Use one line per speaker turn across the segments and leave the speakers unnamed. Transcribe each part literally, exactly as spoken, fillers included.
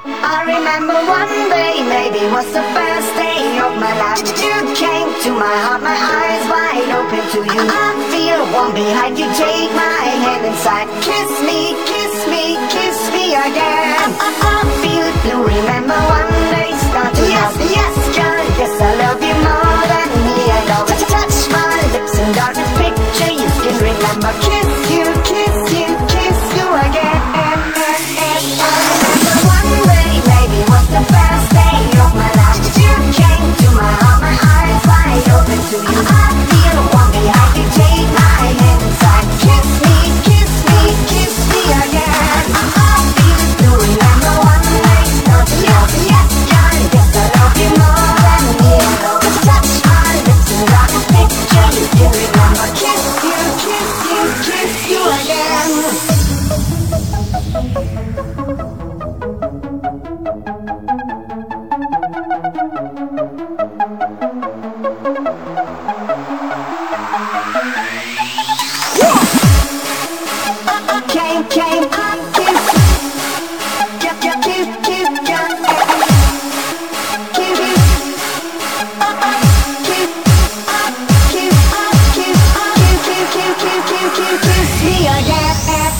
I remember one day, maybe it was the first day of my life. You came to my heart, my eyes wide open to you. I feel warm behind you, take my hand inside. Kiss me, kiss me, kiss me again. I, I, I feel blue, remember one day, start to yes, love. Yes, girl, yes, I love you more than me, I love it. Touch my lips and darkest picture you can remember. Kiss you, kiss you, kiss you again. The first day of my life, you came to my heart, my eyes wide open to you. I feel warm behind you, take my hand inside. Kiss me, kiss me, kiss me again. I feel blue, remember one day, start to love. Yes, girl, yes, I love you more than me, I love it. Touch my lips and rock a picture you can remember. Kiss you, kiss you, kiss you again. Came, came, I kiss, kiss, kiss, kiss, kiss, kiss, kiss, kiss, kiss, kiss, kiss me again.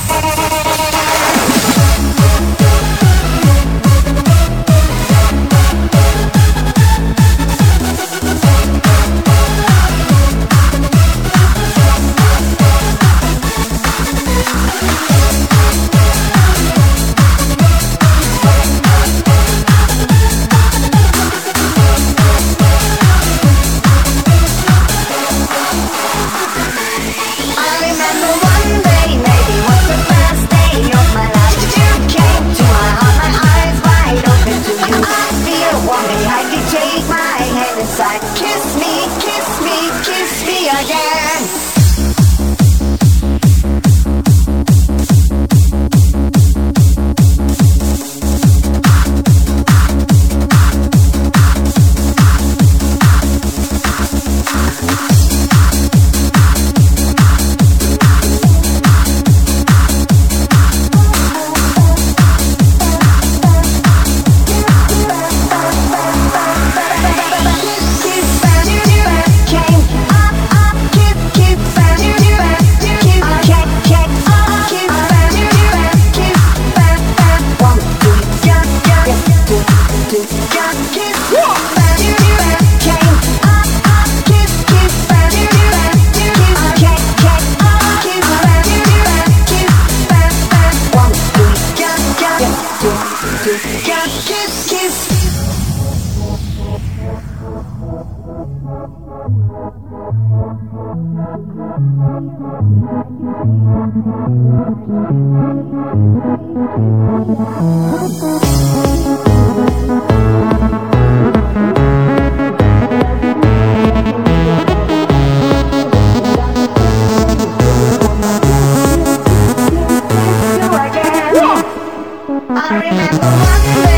Kiss me, kiss me, kiss me again. Kiss, kiss. I remember one day.